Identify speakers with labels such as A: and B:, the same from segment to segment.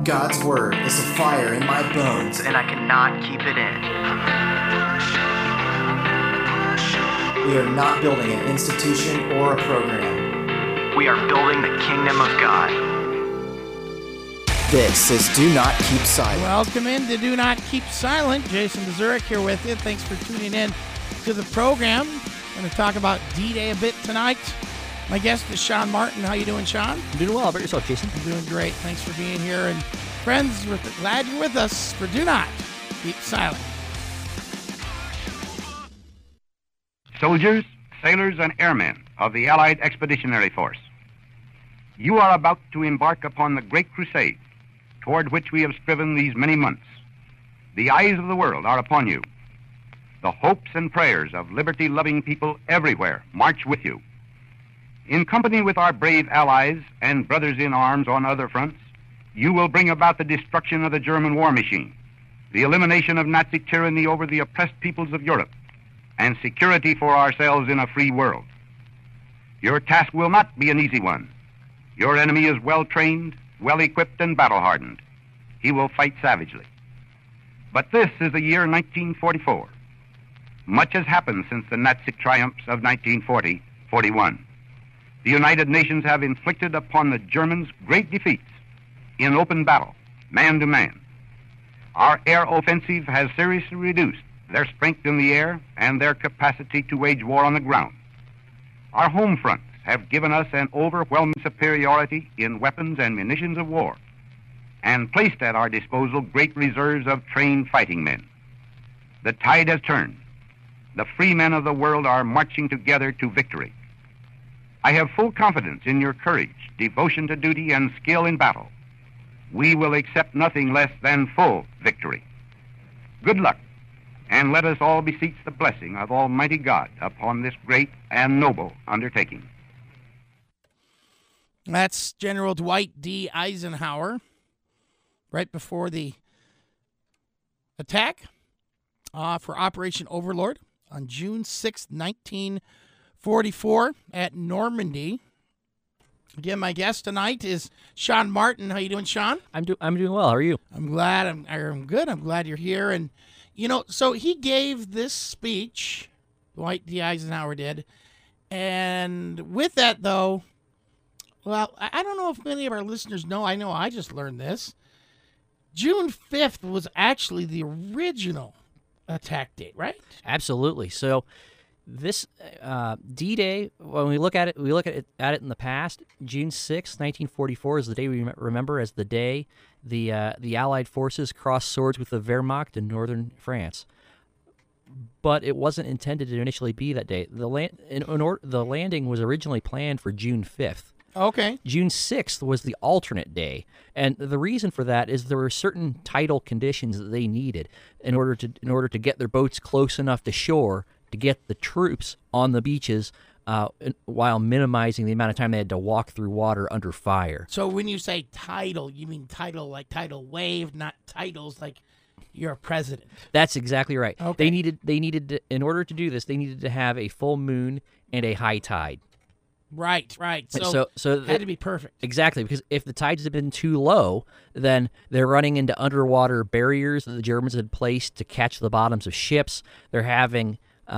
A: God's word is a fire in my bones,
B: and I cannot keep it in.
A: We are not building an institution or a program.
B: We are building the kingdom of God.
A: This is Do Not Keep Silent.
C: Welcome in to Do Not Keep Silent. Jason Bazurek here with you. Thanks for tuning in to the program. We're going to talk about D-Day a bit tonight. My guest is Sean Martin. How you doing, Sean?
D: I'm doing well. How about yourself, Jason?
C: I'm doing great. Thanks for being here. And friends, we're glad you're with us for Do Not Keep Silent.
E: Soldiers, sailors, and airmen of the Allied Expeditionary Force, you are about to embark upon the great crusade toward which we have striven these many months. The eyes of the world are upon you. The hopes and prayers of liberty-loving people everywhere march with you. In company with our brave allies and brothers in arms on other fronts, you will bring about the destruction of the German war machine, the elimination of Nazi tyranny over the oppressed peoples of Europe, and security for ourselves in a free world. Your task will not be an easy one. Your enemy is well-trained, well-equipped, and battle-hardened. He will fight savagely. But this is the year 1944. Much has happened since the Nazi triumphs of 1940-41. The United Nations have inflicted upon the Germans great defeats in open battle, man to man. Our air offensive has seriously reduced their strength in the air and their capacity to wage war on the ground. Our home fronts have given us an overwhelming superiority in weapons and munitions of war, and placed at our disposal great reserves of trained fighting men. The tide has turned. The free men of the world are marching together to victory. I have full confidence in your courage, devotion to duty, and skill in battle. We will accept nothing less than full victory. Good luck, and let us all beseech the blessing of Almighty God upon this great and noble undertaking.
C: That's General Dwight D. Eisenhower right before the attack for Operation Overlord on June 6, 1944 at Normandy. Again, my guest tonight is Sean Martin. How you doing, Sean?
D: I'm doing well. How are you?
C: I'm glad. I'm good. I'm glad you're here. And, you know, so he gave this speech, Dwight D. Eisenhower did. And with that, though, well, I don't know if many of our listeners know. I know I just learned this. June 5th was actually the original attack date, right?
D: Absolutely. So this D-Day, when we look at it in the past. June 6, 1944 is the day we remember as the day the Allied forces crossed swords with the Wehrmacht in northern France. But it wasn't intended to initially be that day. The landing was originally planned for June 5th.
C: Okay.
D: June 6th was the alternate day, and the reason for that is there were certain tidal conditions that they needed in order to get their boats close enough to shore to get the troops on the beaches while minimizing the amount of time they had to walk through water under fire.
C: So when you say tidal, you mean tidal like tidal wave, not titles like you're a president.
D: That's exactly right.
C: Okay.
D: They needed in order to do this, they needed to have a full moon and a high tide.
C: Right. So it had to be perfect.
D: Exactly, because if the tides had been too low, then they're running into underwater barriers that the Germans had placed to catch the bottoms of ships. They're having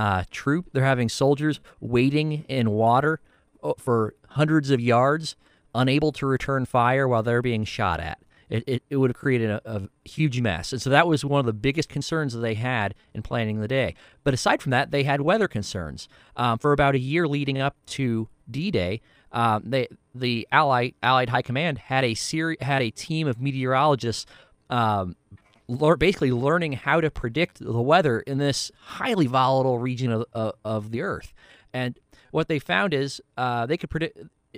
D: soldiers waiting in water for hundreds of yards, unable to return fire while they're being shot at. It would have created a huge mess. And so that was one of the biggest concerns that they had in planning the day. But aside from that, they had weather concerns. For about a year leading up to D-Day, the Allied High Command had a team of meteorologists basically learning how to predict the weather in this highly volatile region of the Earth. And what they found is they could predict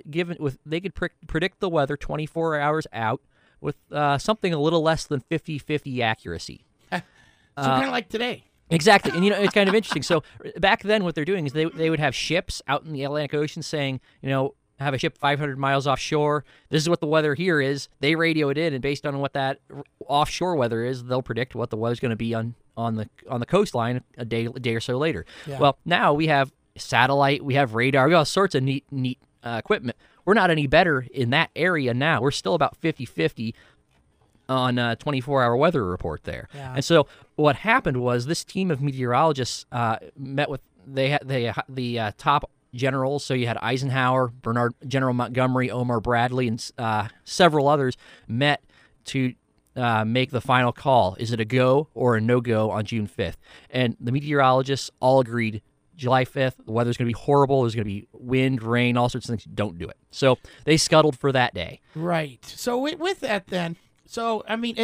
D: the weather 24 hours out with something a little less than 50-50 accuracy.
C: So kind of like today.
D: Exactly. And, it's kind of interesting. So back then what they're doing is they would have ships out in the Atlantic Ocean saying, have a ship 500 miles offshore. This is what the weather here is. They radio it in, and based on what that offshore weather is, they'll predict what the weather's going to be on the coastline a day or so later. Yeah. Well, now we have satellite, we have radar, we have all sorts of neat equipment. We're not any better in that area now. We're still about 50-50 on 24-hour weather report there.
C: Yeah.
D: And so what happened was this team of meteorologists met with the top generals. So you had Eisenhower, General Montgomery, Omar Bradley, and several others met to make the final call. Is it a go or a no-go on June 5th? And the meteorologists all agreed July 5th, the weather's going to be horrible. There's going to be wind, rain, all sorts of things. Don't do it. So they scuttled for that day.
C: Right. So with that then, so I mean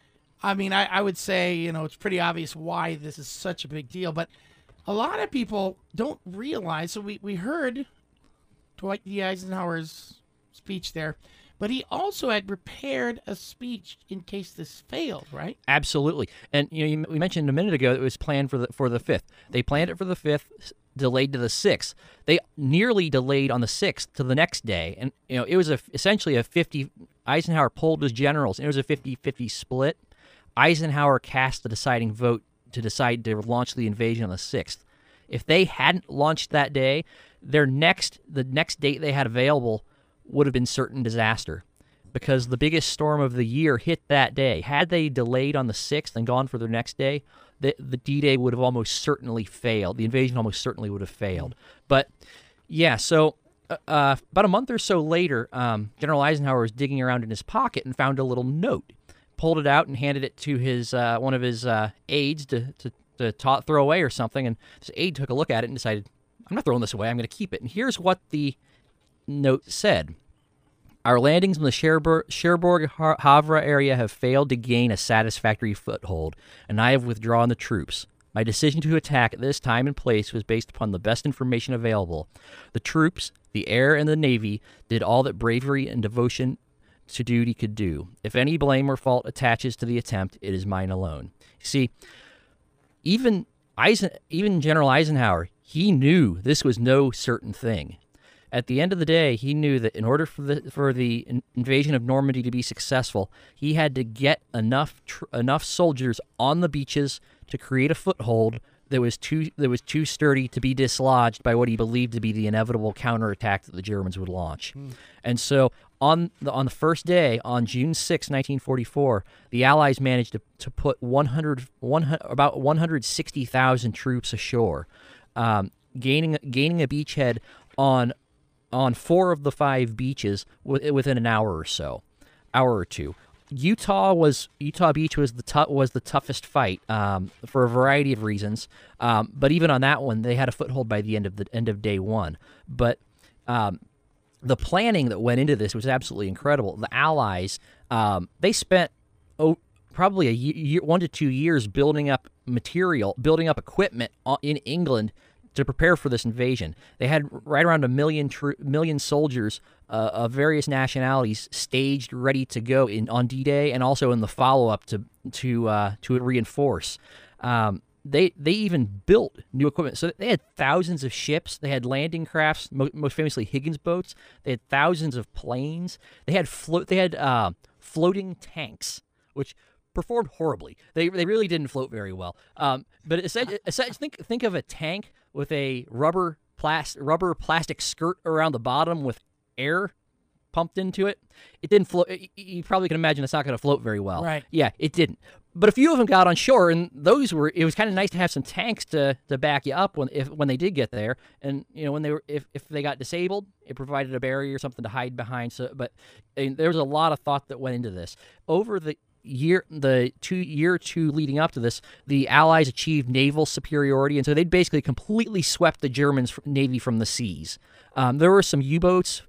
C: I would say, it's pretty obvious why this is such a big deal, but a lot of people don't realize. So we heard Dwight D. Eisenhower's speech there, but he also had prepared a speech in case this failed, right?
D: Absolutely. And we mentioned a minute ago it was planned for the 5th. They planned it for the 5th, delayed to the 6th. They nearly delayed on the 6th to the next day. And it was essentially a 50 Eisenhower polled his generals, and it was a 50-50 split. Eisenhower cast the deciding vote to decide to launch the invasion on the 6th. If they hadn't launched that day, the next date they had available would have been certain disaster, because the biggest storm of the year hit that day. Had they delayed on the 6th and gone for their next day, the D-Day would have almost certainly failed. The invasion almost certainly would have failed. But yeah, so about a month or so later, General Eisenhower was digging around in his pocket and found a little note, pulled it out and handed it to his one of his aides to throw away or something. And this aide took a look at it and decided, I'm not throwing this away. I'm going to keep it. And here's what the note said. Our landings in the Cherbourg-Havre area have failed to gain a satisfactory foothold, and I have withdrawn the troops. My decision to attack at this time and place was based upon the best information available. The troops, the air, and the Navy did all that bravery and devotion to duty could do. If any blame or fault attaches to the attempt, it is mine alone. See, even General Eisenhower, he knew this was no certain thing. At the end of the day, he knew that in order for the invasion of Normandy to be successful, he had to get enough soldiers on the beaches to create a foothold that was too sturdy to be dislodged by what he believed to be the inevitable counterattack that the Germans would launch. And so on the first day, on June 6, 1944, the Allies managed to put about 160,000 troops ashore, gaining a beachhead on 4 of the 5 beaches within an hour or two. Utah Beach was the toughest fight for a variety of reasons, but even on that one, they had a foothold by the end of day one. But the planning that went into this was absolutely incredible. The Allies, they spent probably a year, 1 to 2 years building up equipment in England to prepare for this invasion. They had right around a million soldiers of various nationalities staged, ready to go on D-Day, and also in the follow-up to reinforce. They even built new equipment. So they had thousands of ships. They had landing crafts, most famously Higgins boats. They had thousands of planes. They had floating tanks, which performed horribly. They really didn't float very well. But essentially, think of a tank with a rubber plastic skirt around the bottom with air pumped into it. It didn't float. You probably can imagine it's not going to float very well.
C: Right.
D: Yeah, it didn't. But a few of them got on shore, and it was kind of nice to have some tanks to back you up when they did get there. And if they got disabled, it provided a barrier or something to hide behind. But there was a lot of thought that went into this. Over the year or two leading up to this, the Allies achieved naval superiority, and so they'd basically completely swept the German Navy from the seas. There were some U-boats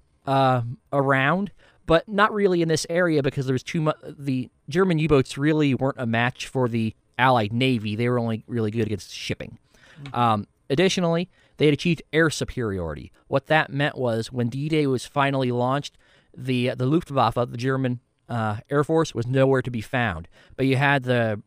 D: around, but not really in this area because there was too much. The German U-boats really weren't a match for the Allied Navy. They were only really good against shipping. Additionally, they had achieved air superiority. What that meant was when D-Day was finally launched, the Luftwaffe, the German Air Force, was nowhere to be found. But you had the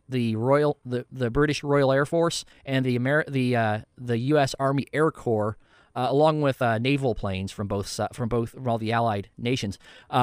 D: British Royal Air Force and the U.S. Army Air Corps, along with naval planes from all the Allied nations,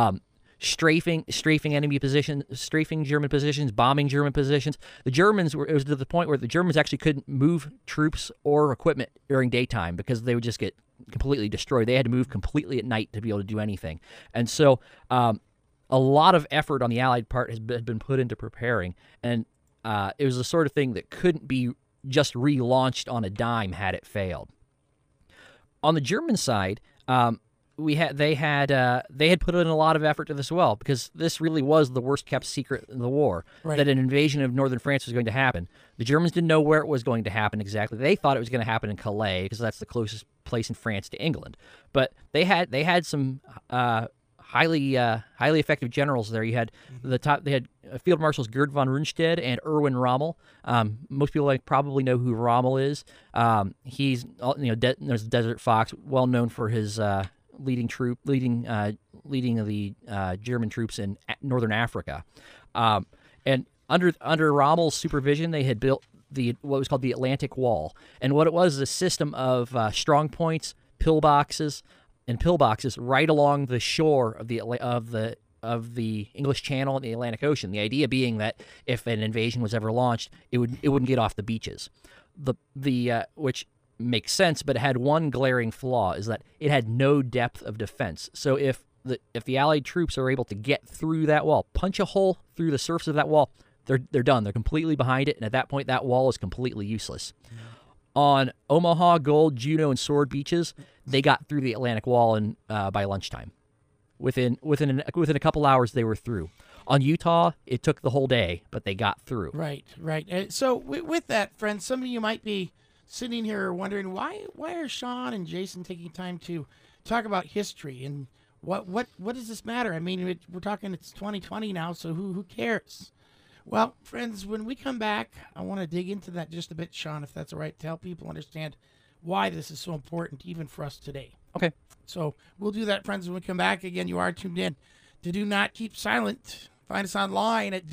D: strafing enemy positions, strafing German positions, bombing German positions. It was to the point where the Germans actually couldn't move troops or equipment during daytime because they would just get completely destroyed. They had to move completely at night to be able to do anything. And so a lot of effort on the Allied part had been put into preparing, and it was the sort of thing that couldn't be just relaunched on a dime had it failed. On the German side, they had put in a lot of effort to this as well, because this really was the worst kept secret in the war, that an invasion of northern France was going to happen. The Germans didn't know where it was going to happen exactly. They thought it was going to happen in Calais, because that's the closest place in France to England. But they had some highly effective generals there. You had they had Field Marshals Gerd von Rundstedt and Erwin Rommel. Most people probably know who Rommel is. He's there's Desert Fox, well known for his leading the German troops in northern Africa. And under Rommel's supervision, they had built what was called the Atlantic Wall. And what it was is a system of strong points, pillboxes right along the shore of the English Channel and the Atlantic Ocean. The idea being that if an invasion was ever launched, it wouldn't get off the beaches. Which makes sense, but it had one glaring flaw, is that it had no depth of defense. So if the Allied troops are able to get through that wall, punch a hole through the surface of that wall, they're done. They're completely behind it, and at that point, that wall is completely useless. On Omaha, Gold, Juno, and Sword beaches, they got through the Atlantic Wall by lunchtime. Within a couple hours, they were through. On Utah, it took the whole day, but they got through.
C: Right. So with that, friends, some of you might be sitting here wondering why are Sean and Jason taking time to talk about history, and what does this matter? I mean, we're talking, it's 2020 now, so who cares? Well, friends, when we come back, I want to dig into that just a bit, Sean, if that's all right, to help people understand why this is so important, even for us today.
D: Okay.
C: So we'll do that, friends, when we come back. Again, you are tuned in to Do Not Keep Silent. Find us online at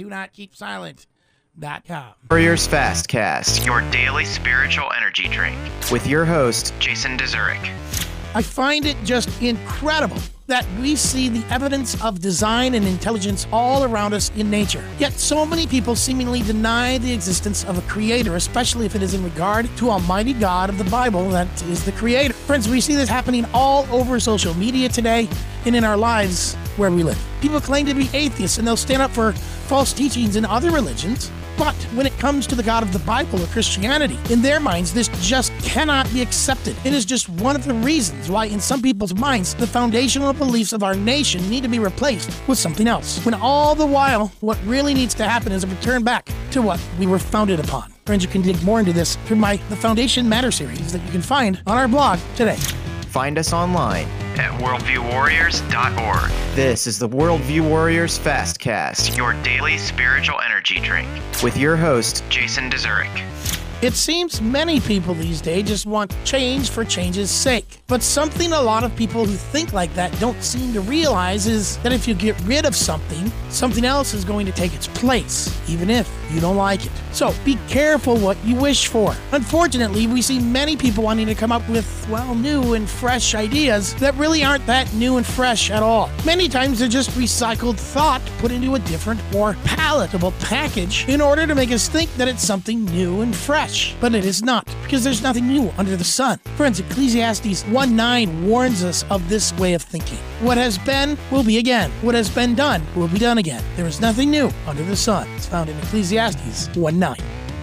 C: donotkeepsilent.com.
A: Warriors Fastcast
B: Your daily spiritual energy drink.
A: with your host,
B: Jason Dezurek.
C: I find it just incredible that we see the evidence of design and intelligence all around us in nature. Yet so many people seemingly deny the existence of a creator, especially if it is in regard to Almighty God of the Bible that is the creator. Friends, we see this happening all over social media today and in our lives where we live. People claim to be atheists and they'll stand up for false teachings in other religions. But when it comes to the God of the Bible or Christianity, in their minds, this just cannot be accepted. It is just one of the reasons why, in some people's minds, the foundational beliefs of our nation need to be replaced with something else. When all the while, what really needs to happen is a return back to what we were founded upon. Friends, you can dig more into this through The Foundation Matter series that you can find on our blog today.
A: find us online
B: At worldviewwarriors.org.
A: This is the Worldview Warriors Fastcast
B: Your daily spiritual energy drink.
A: with your host,
B: Jason Dezurek.
C: It seems many people these days just want change for change's sake. But something a lot of people who think like that don't seem to realize is that if you get rid of something, something else is going to take its place, even if you don't like it. So be careful what you wish for. Unfortunately, we see many people wanting to come up with, new and fresh ideas that really aren't that new and fresh at all. Many times they're just recycled thought put into a different, more palatable package in order to make us think that it's something new and fresh. But it is not, because there's nothing new under the sun. Friends, Ecclesiastes 1:9 warns us of this way of thinking. What has been will be again. What has been done will be done again. There is nothing new under the sun. It's found in Ecclesiastes 1:9.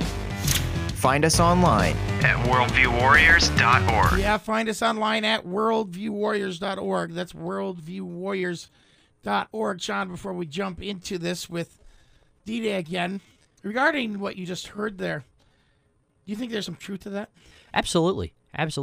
A: find us online
B: At worldviewwarriors.org.
C: Yeah, find us online at worldviewwarriors.org. That's worldviewwarriors.org. Sean, before we jump into this with D-Day again, regarding what you just heard there, do you think there's some truth to that?
D: Absolutely.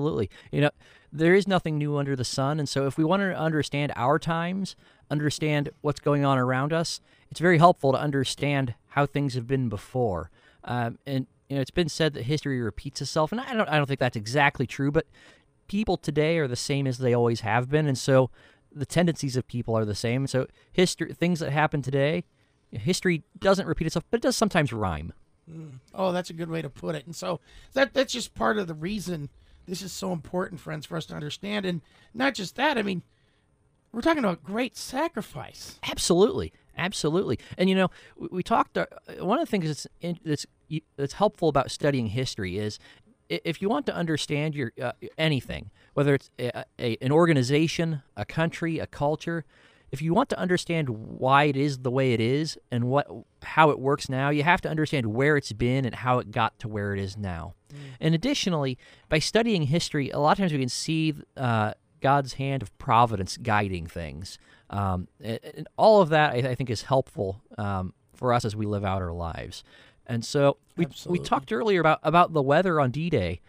D: There is nothing new under the sun, and so if we want to understand our times, understand what's going on around us, it's very helpful to understand how things have been before. It's been said that history repeats itself, and I don't think that's exactly true, but people today are the same as they always have been, and so the tendencies of people are the same. So things that happen today, history doesn't repeat itself, but it does sometimes rhyme.
C: Oh, that's a good way to put it. And so that's just part of the reason this is so important, friends, for us to understand. And not just that, I mean, we're talking about great sacrifice.
D: Absolutely. And, we talked, one of the things that's helpful about studying history is if you want to understand anything, whether it's an organization, a country, a culture, if you want to understand why it is the way it is and how it works now, you have to understand where it's been and how it got to where it is now. And additionally, by studying history, a lot of times we can see God's hand of providence guiding things. And all of that, I think, is helpful for us as we live out our lives. And so we talked earlier about the weather on D-Day.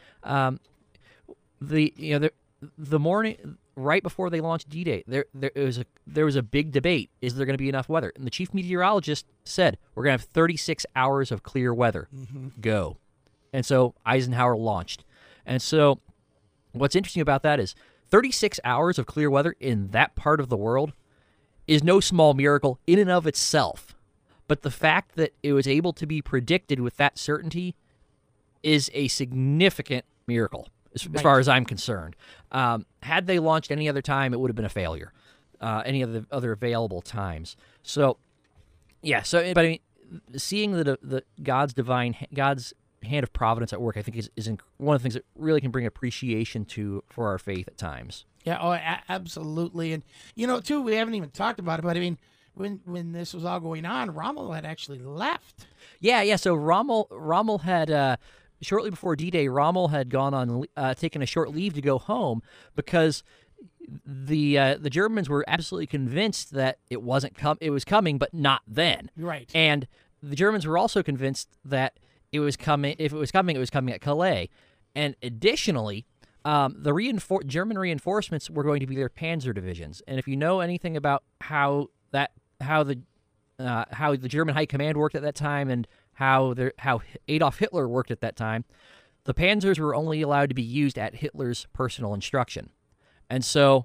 D: The morning right before they launched D-Day, there was a big debate: is there going to be enough weather? And the chief meteorologist said, "We're going to have 36 hours of clear weather. Go." And so Eisenhower launched. And so what's interesting about that is 36 hours of clear weather in that part of the world is no small miracle in and of itself. But the fact that it was able to be predicted with that certainty is a significant miracle, as far as I'm concerned. Had they launched any other time, it would have been a failure, any of the other available times. So, yeah, but I mean, seeing the God's hand of providence at work, I think is one of the things that really can bring appreciation for our faith at times.
C: Yeah, absolutely. And, too, we haven't even talked about it, but I mean, when this was all going on, Rommel had actually left. Yeah.
D: So Rommel had, shortly before D-Day, Rommel had gone on, taken a short leave to go home because the Germans were absolutely convinced that it was coming, but not then.
C: Right.
D: And the Germans were also convinced that it was coming. If it was coming at Calais. And additionally, the German reinforcements were going to be their Panzer divisions. And if you know anything about how the German High Command worked at that time and how Adolf Hitler worked at that time, the Panzers were only allowed to be used at Hitler's personal instruction. And so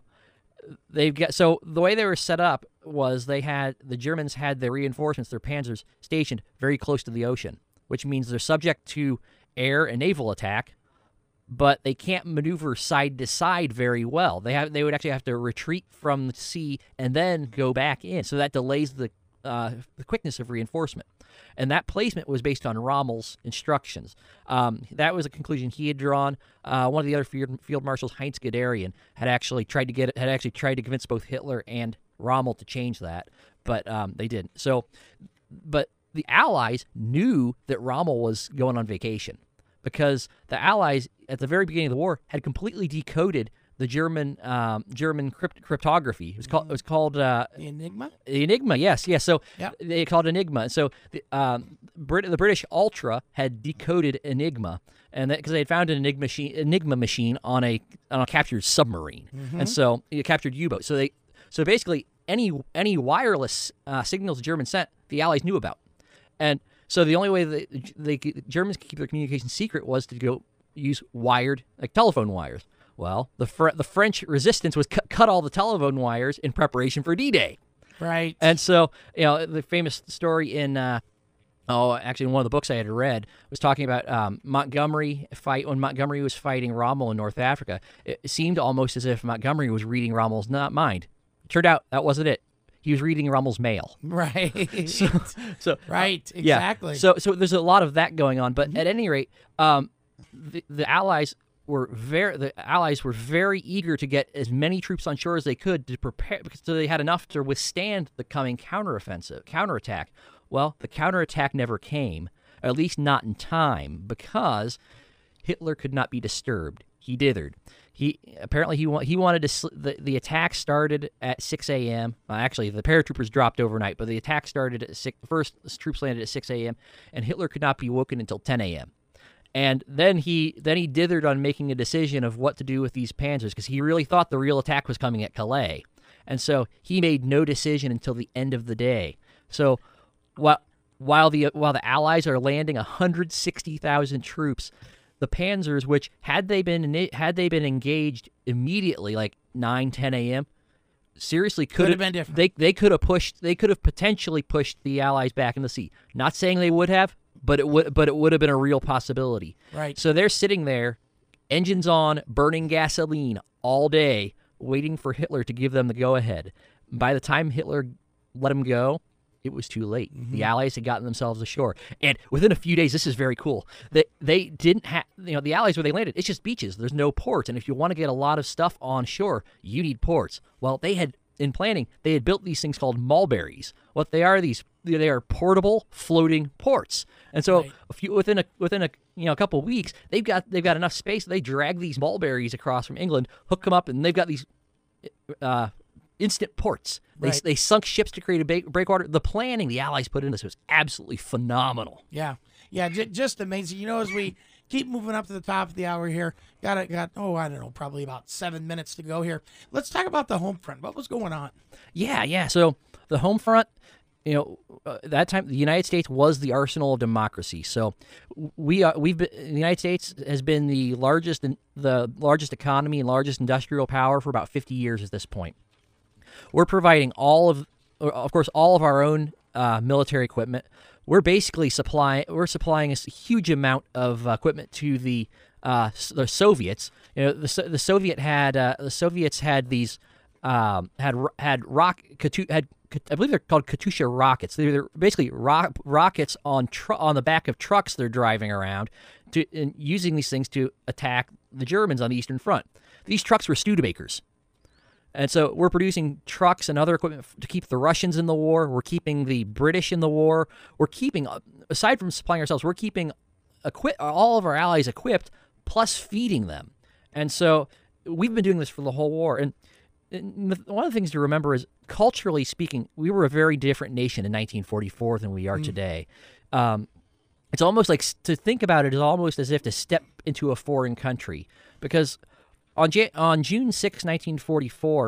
D: the way they were set up was the Germans had their reinforcements, their Panzers, stationed very close to the ocean, which means they're subject to air and naval attack, but they can't maneuver side to side very well. They would actually have to retreat from the sea and then go back in. So that delays the quickness of reinforcement. And that placement was based on Rommel's instructions. That was a conclusion he had drawn. One of the other field marshals, Heinz Guderian, had actually tried to convince both Hitler and Rommel to change that, but they didn't. But the Allies knew that Rommel was going on vacation because the Allies, at the very beginning of the war, had completely decoded the German cryptography. It was called
C: the Enigma.
D: The Enigma, yes. So they called it Enigma. So the British Ultra had decoded Enigma, and because they had found an Enigma machine on a captured submarine, and so it captured U-boat. So basically any wireless signals the Germans sent, the Allies knew about, and so the only way the Germans could keep their communication secret was to go use wired, like telephone wires. Well, the French resistance was cut all the telephone wires in preparation for D-Day.
C: Right.
D: And so, the famous story in, actually in one of the books I had read was talking about Montgomery when Montgomery was fighting Rommel in North Africa. It seemed almost as if Montgomery was reading Rommel's mind. It turned out that wasn't it. He was reading Rommel's mail.
C: Right.
D: So
C: right, exactly.
D: Yeah. So there's a lot of that going on. But at any rate, the Allies were very eager to get as many troops on shore as they could to prepare, because they had enough to withstand the coming counterattack. Well, the counterattack never came, at least not in time, because Hitler could not be disturbed. He dithered. He wanted to. The attack started at 6 a.m. Actually, the paratroopers dropped overnight, but the attack started at 6. The first troops landed at 6 a.m., and Hitler could not be woken until 10 a.m. And then he dithered on making a decision of what to do with these panzers, because he really thought the real attack was coming at Calais. And so he made no decision until the end of the day. So while the Allies are landing 160,000 troops, the panzers, which had they been engaged immediately, like 9, 10 a.m., seriously could have
C: been different.
D: They could have potentially pushed the Allies back in the sea. Not saying they would have, but it would have been a real possibility.
C: Right.
D: So they're sitting there, engines on, burning gasoline all day, waiting for Hitler to give them the go-ahead. By the time Hitler let them go, it was too late. The Allies had gotten themselves ashore. And within a few days, this is very cool, they didn't have, the Allies where they landed, it's just beaches. There's no ports. And if you want to get a lot of stuff on shore, you need ports. Well, they had in planning, they had built these things called mulberries. What they are, they are portable floating ports. And so
C: Right.
D: within a couple of weeks, they've got enough space. They drag these mulberries across from England, hook them up, and they've got these instant ports.
C: Right.
D: They sunk ships to create a breakwater. The planning the Allies put into this was absolutely phenomenal.
C: Yeah, just amazing. As we keep moving up to the top of the hour here, got I don't know, probably about 7 minutes to go here. Let's talk about the home front. What was going on?
D: Yeah. So the home front, that time the United States was the arsenal of democracy. So the United States has been the largest economy and largest industrial power for about 50 years at this point. We're providing all of our own military equipment. We're basically supplying a huge amount of equipment to the Soviets. The Soviets had these I believe they're called Katyusha rockets. They're basically rockets on the back of trucks they're driving around, and using these things to attack the Germans on the Eastern Front. These trucks were Studebakers. And so we're producing trucks and other equipment to keep the Russians in the war. We're keeping the British in the war. We're keeping, aside from supplying ourselves, we're keeping all of our allies equipped, plus feeding them. And so we've been doing this for the whole war. And one of the things to remember is, culturally speaking, we were a very different nation in 1944 than we are today. It's almost like, to think about it is almost as if to step into a foreign country, because on June 6, 1944,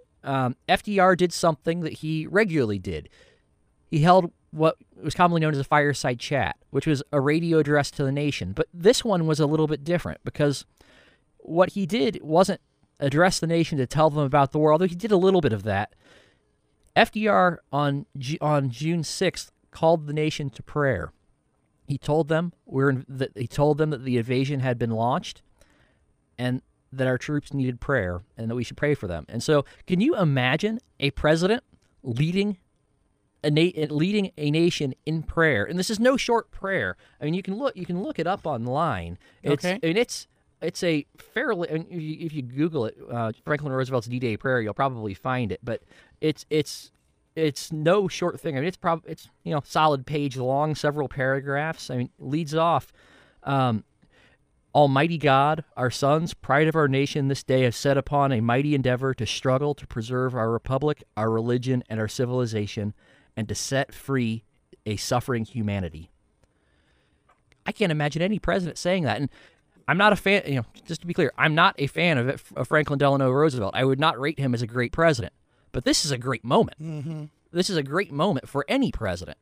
D: FDR did something that he regularly did. He held what was commonly known as a fireside chat, which was a radio address to the nation. But this one was a little bit different, because what he did wasn't address the nation to tell them about the war, although he did a little bit of that. FDR on June 6th called the nation to prayer. He told them that the invasion had been launched, and that our troops needed prayer, and that we should pray for them. And so, can you imagine a president leading a nation in prayer? And this is no short prayer. I mean, you can look it up online.
C: Okay.
D: It's a fairly, if you Google it, Franklin Roosevelt's D-Day prayer, you'll probably find it. But it's no short thing. I mean, it's solid page long, several paragraphs. I mean, leads off. Almighty God, our sons, pride of our nation, this day have set upon a mighty endeavor to struggle to preserve our republic, our religion, and our civilization, and to set free a suffering humanity. I can't imagine any president saying that. And I'm not a fan, just to be clear, I'm not a fan of Franklin Delano Roosevelt. I would not rate him as a great president. But this is a great moment. Mm-hmm. This is a great moment for any president.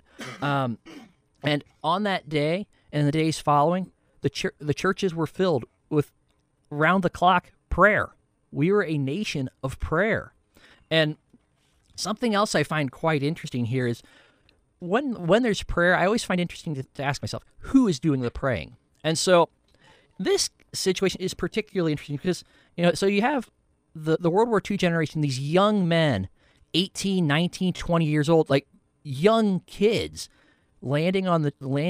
D: And on that day and the days following, the churches were filled with round-the-clock prayer. We were a nation of prayer. And something else I find quite interesting here is, when there's prayer, I always find interesting to ask myself, who is doing the praying? And so this situation is particularly interesting because, so you have the World War II generation, these young men, 18, 19, 20 years old, like young kids, landing on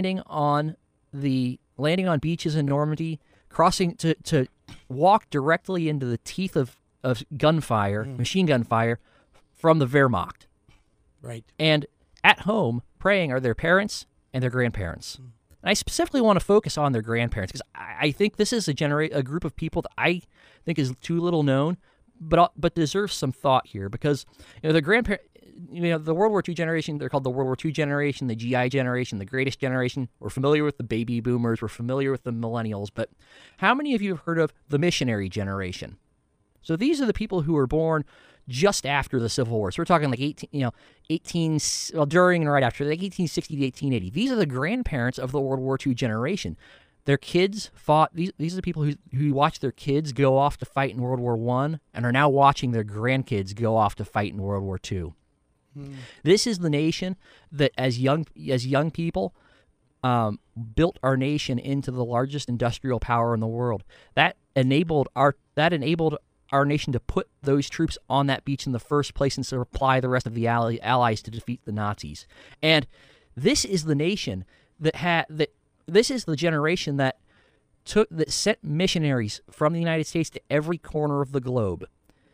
D: beaches in Normandy, crossing to walk directly into the teeth of gunfire, machine gun fire, from the Wehrmacht.
C: Right.
D: And at home, praying are their parents and their grandparents. And I specifically want to focus on their grandparents, because I think this is a group of people that I think is too little known, but deserves some thought here, because the grandparents, the World War II generation, they're called the World War II generation, the GI generation, the greatest generation. We're familiar with the baby boomers, we're familiar with the millennials, but how many of you have heard of the missionary generation? So these are the people who were born just after the Civil War. So we're talking like during and right after, like 1860 to 1880. These are the grandparents of the World War II generation. Their kids fought. These are the people who watched their kids go off to fight in World War I and are now watching their grandkids go off to fight in World War II. This is the nation that, as young people, built our nation into the largest industrial power in the world. That enabled our nation to put those troops on that beach in the first place and supply the rest of the allies to defeat the Nazis. And this is the nation this is the generation that sent missionaries from the United States to every corner of the globe.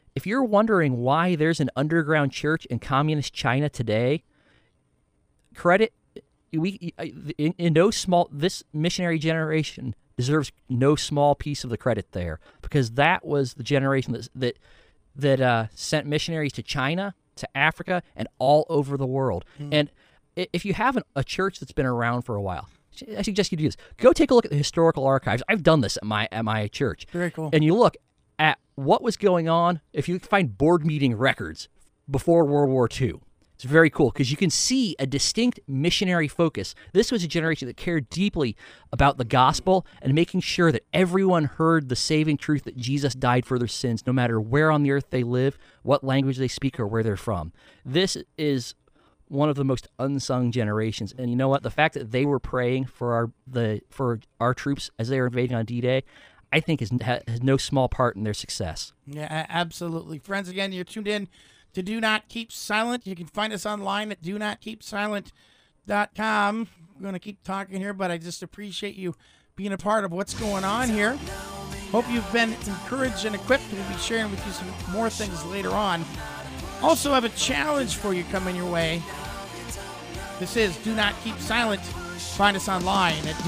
D: if you're wondering why there's an underground church in communist China today, credit in no small, this missionary generation deserves no small piece of the credit there, because that was the generation that sent missionaries to China, to Africa, and all over the world. And if you have a church that's been around for a while, I suggest you do this. Go take a look at the historical archives. I've done this at my church.
C: Very cool.
D: And you look at what was going on. If you find board meeting records before World War II, it's very cool because you can see a distinct missionary focus. This was a generation that cared deeply about the gospel and making sure that everyone heard the saving truth that Jesus died for their sins, no matter where on the earth they live, what language they speak, or where they're from. This is one of the most unsung generations. And you know what? The fact that they were praying for our troops as they were invading on D-Day, I think has no small part in their success.
C: Yeah, absolutely. Friends, again, you're tuned in to Do Not Keep Silent. You can find us online at donotkeepsilent.com. We're going to keep talking here, but I just appreciate you being a part of what's going on here. Hope you've been encouraged and equipped. We'll be sharing with you some more things later on. Also have a challenge for you coming your way. This is Do Not Keep Silent. Find us online at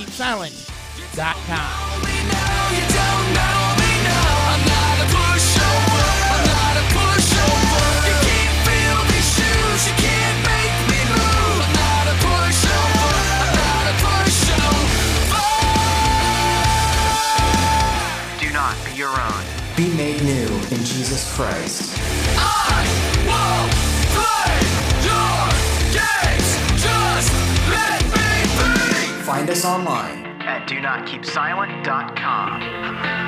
C: donotkeepsilent.com.
B: Do not be your own.
A: Be made new in Jesus Christ.
F: I won't play your games, just let me be.
A: Find us online
B: At donotkeepsilent.com.